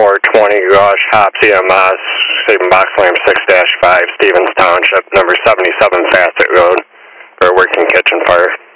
420 Gauche Hops EMS, saving box lamp 6-5, Stevens Township, number 77 Facet Road, for a working kitchen fire.